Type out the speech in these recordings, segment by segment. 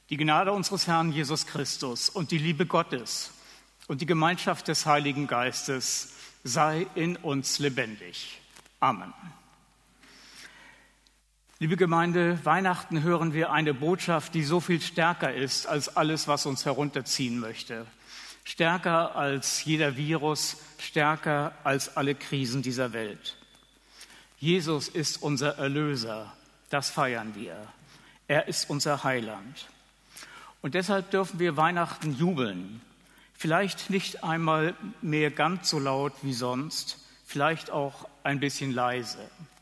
Die Gnade unseres Herrn Jesus Christus und die Liebe Gottes und die Gemeinschaft des Heiligen Geistes sei in uns lebendig. Amen. Liebe Gemeinde, Weihnachten hören wir eine Botschaft, die so viel stärker ist als alles, was uns herunterziehen möchte. Stärker als jeder Virus, stärker als alle Krisen dieser Welt. Jesus ist unser Erlöser, das feiern wir. Er ist unser Heiland. Und deshalb dürfen wir Weihnachten jubeln. Vielleicht nicht einmal mehr ganz so laut wie sonst, vielleicht auch ein bisschen leise.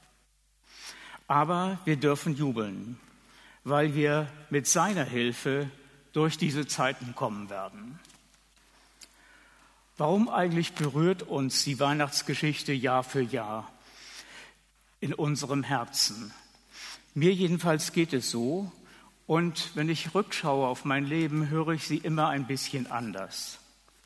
Aber wir dürfen jubeln, weil wir mit seiner Hilfe durch diese Zeiten kommen werden. Warum eigentlich berührt uns die Weihnachtsgeschichte Jahr für Jahr in unserem Herzen? Mir jedenfalls geht es so. Und wenn ich rückschaue auf mein Leben, höre ich sie immer ein bisschen anders.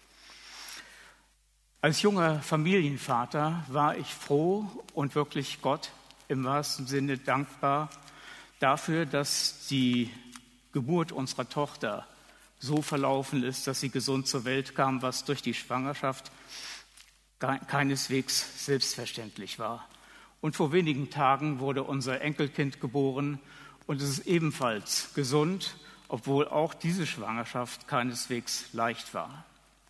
Als junger Familienvater war ich froh und wirklich Gott im wahrsten Sinne dankbar dafür, dass die Geburt unserer Tochter so verlaufen ist, dass sie gesund zur Welt kam, was durch die Schwangerschaft keineswegs selbstverständlich war. Und vor wenigen Tagen wurde unser Enkelkind geboren. Und es ist ebenfalls gesund, obwohl auch diese Schwangerschaft keineswegs leicht war.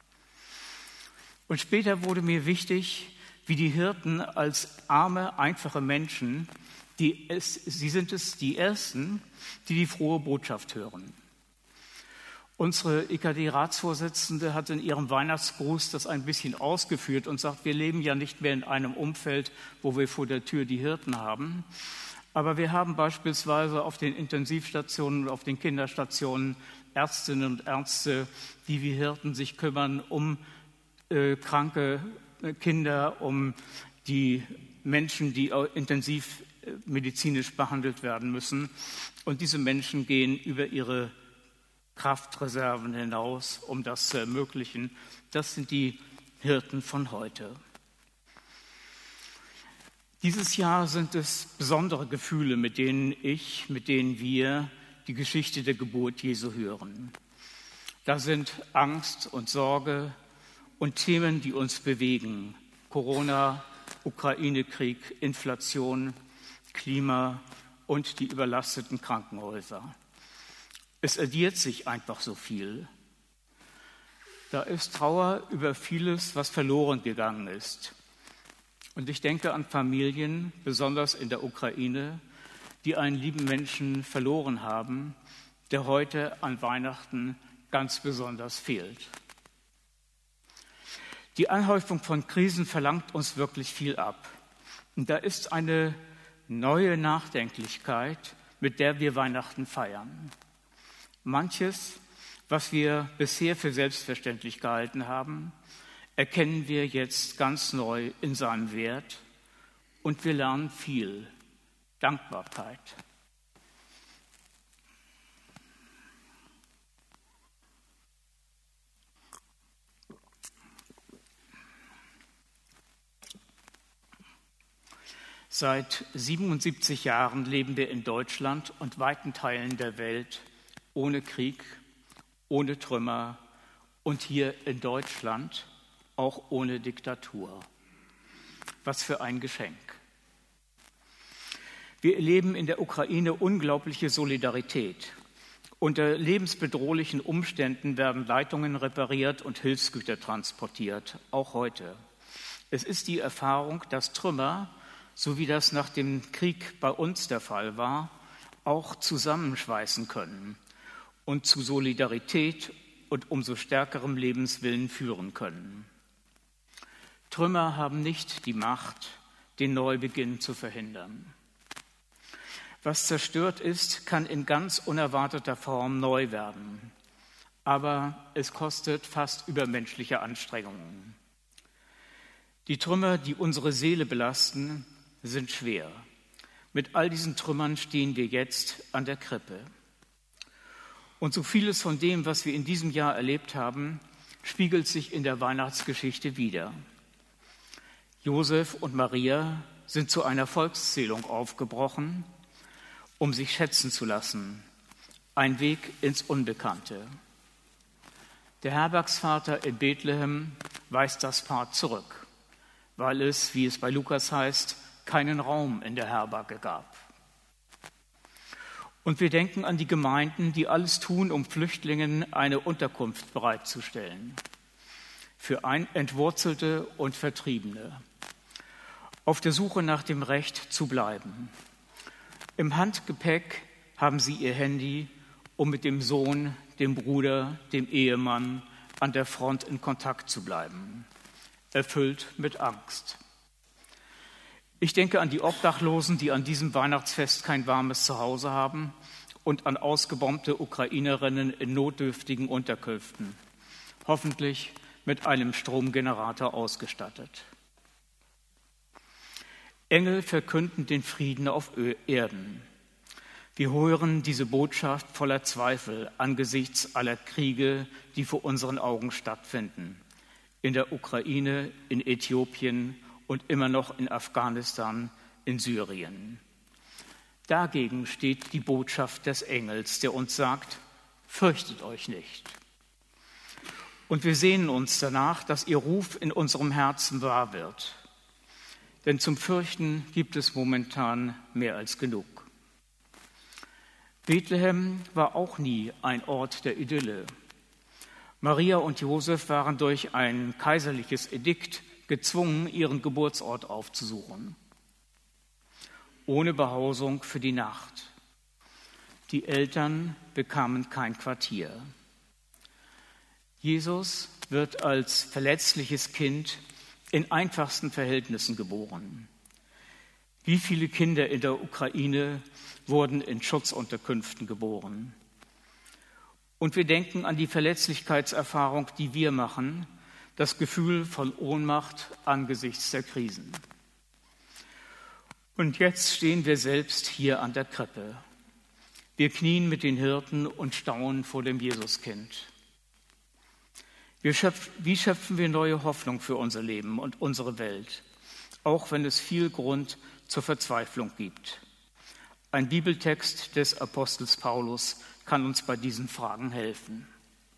Und später wurde mir wichtig, wie die Hirten als arme, einfache Menschen, sie sind es die Ersten, die die frohe Botschaft hören. Unsere EKD-Ratsvorsitzende hat in ihrem Weihnachtsgruß das ein bisschen ausgeführt und sagt, wir leben ja nicht mehr in einem Umfeld, wo wir vor der Tür die Hirten haben. Aber wir haben beispielsweise auf den Intensivstationen und auf den Kinderstationen Ärztinnen und Ärzte, die wie Hirten sich kümmern um kranke Kinder, um die Menschen, die intensiv medizinisch behandelt werden müssen. Und diese Menschen gehen über ihre Kraftreserven hinaus, um das zu ermöglichen. Das sind die Hirten von heute. Dieses Jahr sind es besondere Gefühle, mit denen wir die Geschichte der Geburt Jesu hören. Da sind Angst und Sorge und Themen, die uns bewegen. Corona, Ukraine-Krieg, Inflation, Klima und die überlasteten Krankenhäuser. Es addiert sich einfach so viel. Da ist Trauer über vieles, was verloren gegangen ist. Und ich denke an Familien, besonders in der Ukraine, die einen lieben Menschen verloren haben, der heute an Weihnachten ganz besonders fehlt. Die Anhäufung von Krisen verlangt uns wirklich viel ab. Und da ist eine neue Nachdenklichkeit, mit der wir Weihnachten feiern. Manches, was wir bisher für selbstverständlich gehalten haben, erkennen wir jetzt ganz neu in seinem Wert und wir lernen viel Dankbarkeit. Seit 77 Jahren leben wir in Deutschland und weiten Teilen der Welt ohne Krieg, ohne Trümmer und hier in Deutschland auch ohne Diktatur. Was für ein Geschenk. Wir erleben in der Ukraine unglaubliche Solidarität. Unter lebensbedrohlichen Umständen werden Leitungen repariert und Hilfsgüter transportiert, auch heute. Es ist die Erfahrung, dass Trümmer, so wie das nach dem Krieg bei uns der Fall war, auch zusammenschweißen können und zu Solidarität und umso stärkerem Lebenswillen führen können. Trümmer haben nicht die Macht, den Neubeginn zu verhindern. Was zerstört ist, kann in ganz unerwarteter Form neu werden. Aber es kostet fast übermenschliche Anstrengungen. Die Trümmer, die unsere Seele belasten, sind schwer. Mit all diesen Trümmern stehen wir jetzt an der Krippe. Und so vieles von dem, was wir in diesem Jahr erlebt haben, spiegelt sich in der Weihnachtsgeschichte wider. Josef und Maria sind zu einer Volkszählung aufgebrochen, um sich schätzen zu lassen. ein Weg ins Unbekannte. Der Herbergsvater in Bethlehem weist das Paar zurück, weil es, wie es bei Lukas heißt, keinen Raum in der Herberge gab. Und wir denken an die Gemeinden, die alles tun, um Flüchtlingen eine Unterkunft bereitzustellen, für Entwurzelte und Vertriebene, auf der Suche nach dem Recht zu bleiben. Im Handgepäck haben sie ihr Handy, um mit dem Sohn, dem Bruder, dem Ehemann an der Front in Kontakt zu bleiben, erfüllt mit Angst. Ich denke an die Obdachlosen, die an diesem Weihnachtsfest kein warmes Zuhause haben, und an ausgebombte Ukrainerinnen in notdürftigen Unterkünften, hoffentlich mit einem Stromgenerator ausgestattet. Engel verkünden den Frieden auf Erden. Wir hören diese Botschaft voller Zweifel angesichts aller Kriege, die vor unseren Augen stattfinden. In der Ukraine, in Äthiopien und immer noch in Afghanistan, in Syrien. Dagegen steht die Botschaft des Engels, der uns sagt, fürchtet euch nicht. Und wir sehnen uns danach, dass ihr Ruf in unserem Herzen wahr wird. Denn zum Fürchten gibt es momentan mehr als genug. Bethlehem war auch nie ein Ort der Idylle. Maria und Josef waren durch ein kaiserliches Edikt gezwungen, ihren Geburtsort aufzusuchen, ohne Behausung für die Nacht. Die Eltern bekamen kein Quartier. Jesus wird als verletzliches Kind in einfachsten Verhältnissen geboren. Wie viele Kinder in der Ukraine wurden in Schutzunterkünften geboren? Und wir denken an die Verletzlichkeitserfahrung, die wir machen, das Gefühl von Ohnmacht angesichts der Krisen. Und jetzt stehen wir selbst hier an der Krippe. Wir knien mit den Hirten und staunen vor dem Jesuskind. Wie schöpfen wir neue Hoffnung für unser Leben und unsere Welt, auch wenn es viel Grund zur Verzweiflung gibt? Ein Bibeltext des Apostels Paulus kann uns bei diesen Fragen helfen.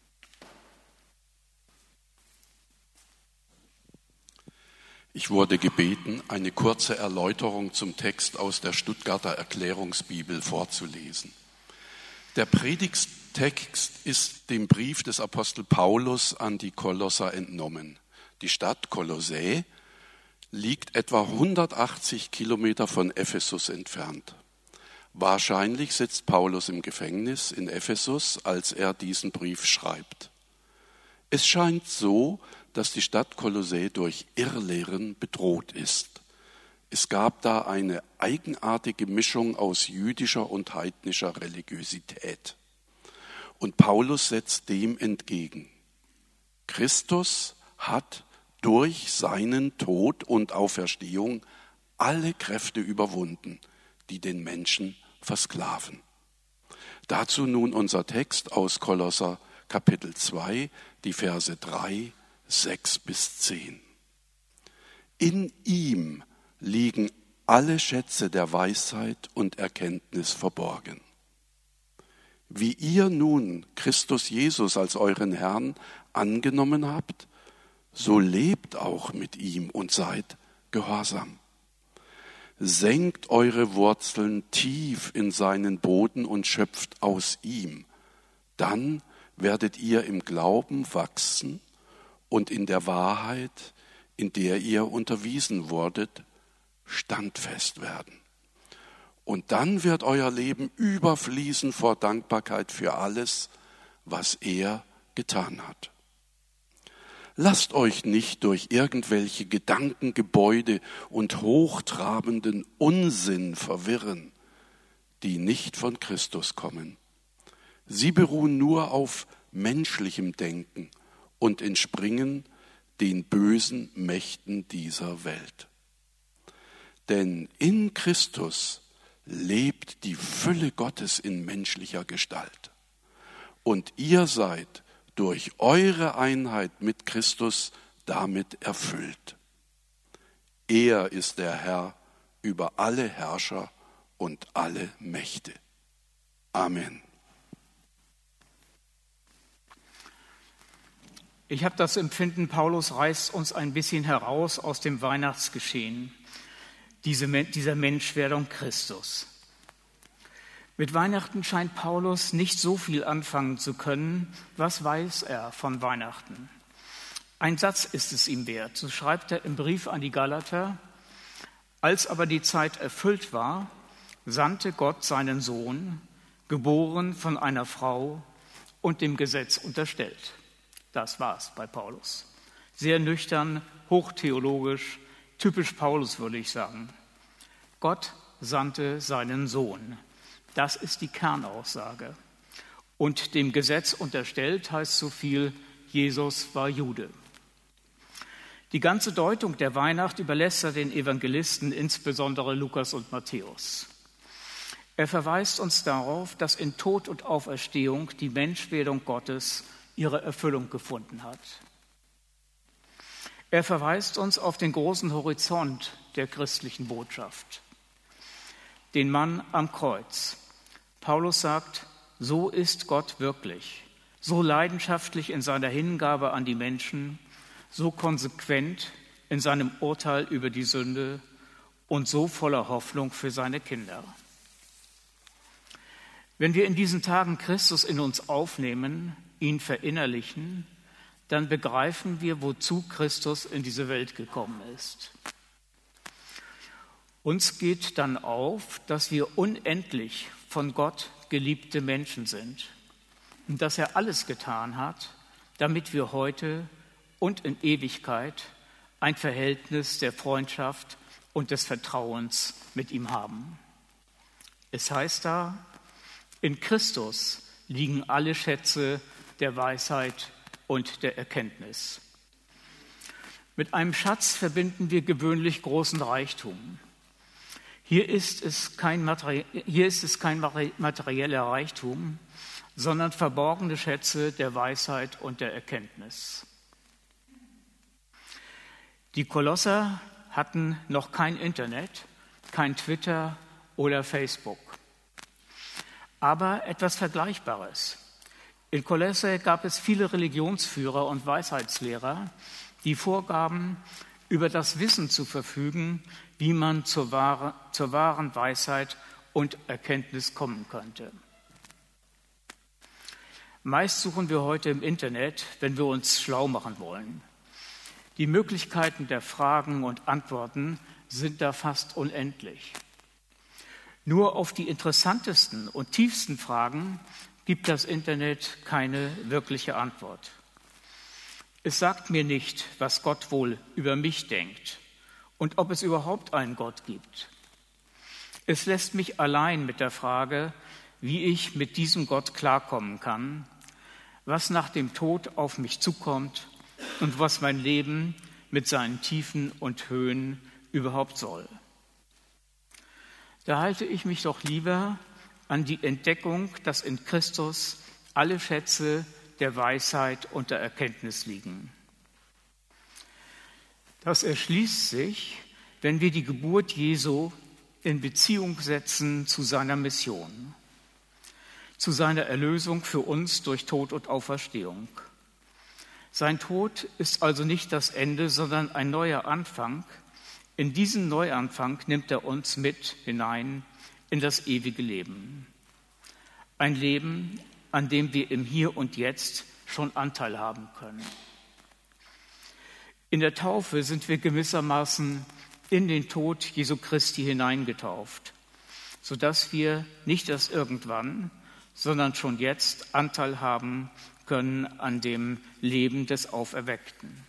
Ich wurde gebeten, eine kurze Erläuterung zum Text aus der Stuttgarter Erklärungsbibel vorzulesen. Der Predigttext ist dem Brief des Apostel Paulus an die Kolosser entnommen. Die Stadt Kolossä liegt etwa 180 Kilometer von Ephesus entfernt. Wahrscheinlich sitzt Paulus im Gefängnis in Ephesus, als er diesen Brief schreibt. Es scheint so, dass die Stadt Kolossä durch Irrlehren bedroht ist. Es gab da eine eigenartige Mischung aus jüdischer und heidnischer Religiosität. Und Paulus setzt dem entgegen. Christus hat durch seinen Tod und Auferstehung alle Kräfte überwunden, die den Menschen versklaven. Dazu nun unser Text aus Kolosser Kapitel 2, die Verse 3, 6 bis 10. In ihm liegen alle Schätze der Weisheit und Erkenntnis verborgen. Wie ihr nun Christus Jesus als euren Herrn angenommen habt, so lebt auch mit ihm und seid gehorsam. Senkt eure Wurzeln tief in seinen Boden und schöpft aus ihm. Dann werdet ihr im Glauben wachsen und in der Wahrheit, in der ihr unterwiesen wurdet, standfest werden. Und dann wird euer Leben überfließen vor Dankbarkeit für alles, was er getan hat. Lasst euch nicht durch irgendwelche Gedankengebäude und hochtrabenden Unsinn verwirren, die nicht von Christus kommen. Sie beruhen nur auf menschlichem Denken und entspringen den bösen Mächten dieser Welt. Denn in Christus lebt die Fülle Gottes in menschlicher Gestalt. Und ihr seid durch eure Einheit mit Christus damit erfüllt. Er ist der Herr über alle Herrscher und alle Mächte. Amen. Ich habe das Empfinden, Paulus reißt uns ein bisschen heraus aus dem Weihnachtsgeschehen, dieser Menschwerdung Christus. Mit Weihnachten scheint Paulus nicht so viel anfangen zu können. Was weiß er von Weihnachten? Ein Satz ist es ihm wert. So schreibt er im Brief an die Galater: Als aber die Zeit erfüllt war, sandte Gott seinen Sohn, geboren von einer Frau und dem Gesetz unterstellt. Das war's bei Paulus. Sehr nüchtern, hochtheologisch, typisch Paulus, würde ich sagen. Gott sandte seinen Sohn. Das ist die Kernaussage. Und dem Gesetz unterstellt heißt so viel, Jesus war Jude. Die ganze Deutung der Weihnacht überlässt er den Evangelisten, insbesondere Lukas und Matthäus. Er verweist uns darauf, dass in Tod und Auferstehung die Menschwerdung Gottes ihre Erfüllung gefunden hat. Er verweist uns auf den großen Horizont der christlichen Botschaft, den Mann am Kreuz. Paulus sagt, so ist Gott wirklich, so leidenschaftlich in seiner Hingabe an die Menschen, so konsequent in seinem Urteil über die Sünde und so voller Hoffnung für seine Kinder. Wenn wir in diesen Tagen Christus in uns aufnehmen, ihn verinnerlichen, dann begreifen wir, wozu Christus in diese Welt gekommen ist. Uns geht dann auf, dass wir unendlich von Gott geliebte Menschen sind und dass er alles getan hat, damit wir heute und in Ewigkeit ein Verhältnis der Freundschaft und des Vertrauens mit ihm haben. Es heißt da, in Christus liegen alle Schätze der Weisheit und der Erkenntnis. Mit einem Schatz verbinden wir gewöhnlich großen Reichtum. Hier ist es kein materieller Reichtum, sondern verborgene Schätze der Weisheit und der Erkenntnis. Die Kolosser hatten noch kein Internet, kein Twitter oder Facebook. Aber etwas Vergleichbares. In Kolosse gab es viele Religionsführer und Weisheitslehrer, die vorgaben, über das Wissen zu verfügen, wie man zur wahren Weisheit und Erkenntnis kommen könnte. Meist suchen wir heute im Internet, wenn wir uns schlau machen wollen. Die Möglichkeiten der Fragen und Antworten sind da fast unendlich. Nur auf die interessantesten und tiefsten Fragen gibt das Internet keine wirkliche Antwort. Es sagt mir nicht, was Gott wohl über mich denkt und ob es überhaupt einen Gott gibt. Es lässt mich allein mit der Frage, wie ich mit diesem Gott klarkommen kann, was nach dem Tod auf mich zukommt und was mein Leben mit seinen Tiefen und Höhen überhaupt soll. Da halte ich mich doch lieber an die Entdeckung, dass in Christus alle Schätze der Weisheit und der Erkenntnis liegen. Das erschließt sich, wenn wir die Geburt Jesu in Beziehung setzen zu seiner Mission, zu seiner Erlösung für uns durch Tod und Auferstehung. Sein Tod ist also nicht das Ende, sondern ein neuer Anfang. In diesen Neuanfang nimmt er uns mit hinein in das ewige Leben. Ein Leben, an dem wir im Hier und Jetzt schon Anteil haben können. In der Taufe sind wir gewissermaßen in den Tod Jesu Christi hineingetauft, sodass wir nicht erst irgendwann, sondern schon jetzt Anteil haben können an dem Leben des Auferweckten.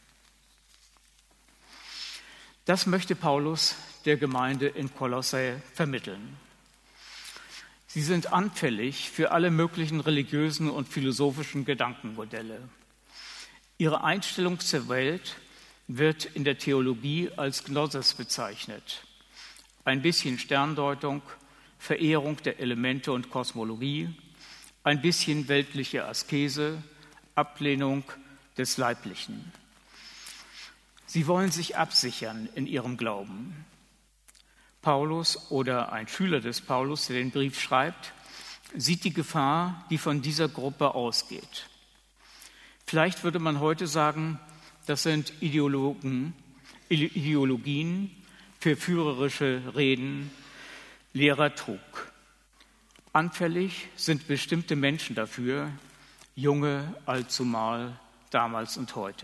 Das möchte Paulus der Gemeinde in Kolosse vermitteln. Sie sind anfällig für alle möglichen religiösen und philosophischen Gedankenmodelle. Ihre Einstellung zur Welt wird in der Theologie als Gnosis bezeichnet. Ein bisschen Sterndeutung, Verehrung der Elemente und Kosmologie, ein bisschen weltliche Askese, Ablehnung des Leiblichen. Sie wollen sich absichern in ihrem Glauben. Paulus oder ein Schüler des Paulus, der den Brief schreibt, sieht die Gefahr, die von dieser Gruppe ausgeht. Vielleicht würde man heute sagen, das sind Ideologien, verführerische Reden, leerer Trug. Anfällig sind bestimmte Menschen dafür, junge allzumal, damals und heute.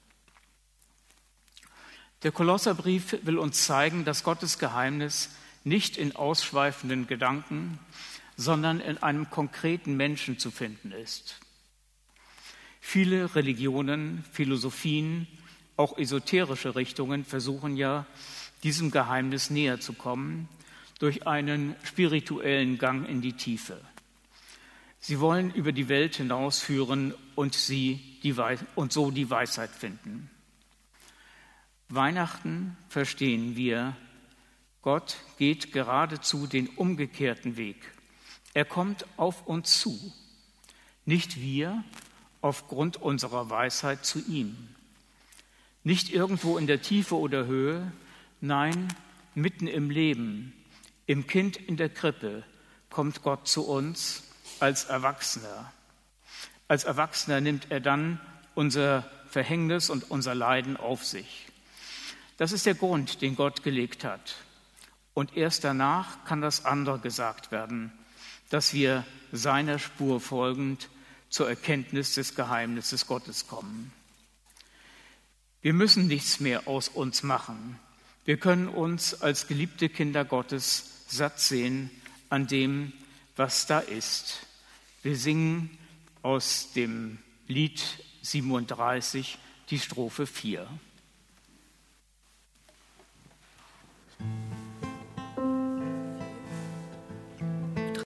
Der Kolosserbrief will uns zeigen, dass Gottes Geheimnis nicht in ausschweifenden Gedanken, sondern in einem konkreten Menschen zu finden ist. Viele Religionen, Philosophien, auch esoterische Richtungen versuchen ja, diesem Geheimnis näher zu kommen durch einen spirituellen Gang in die Tiefe. Sie wollen über die Welt hinausführen und so die Weisheit finden. Weihnachten verstehen wir, Gott geht geradezu den umgekehrten Weg. Er kommt auf uns zu, nicht wir aufgrund unserer Weisheit zu ihm. Nicht irgendwo in der Tiefe oder Höhe, nein, mitten im Leben, im Kind in der Krippe kommt Gott zu uns als Erwachsener. Als Erwachsener nimmt er dann unser Verhängnis und unser Leiden auf sich. Das ist der Grund, den Gott gelegt hat. Und erst danach kann das andere gesagt werden, dass wir seiner Spur folgend zur Erkenntnis des Geheimnisses Gottes kommen. Wir müssen nichts mehr aus uns machen. Wir können uns als geliebte Kinder Gottes satt sehen an dem, was da ist. Wir singen aus dem Lied 37 die Strophe 4.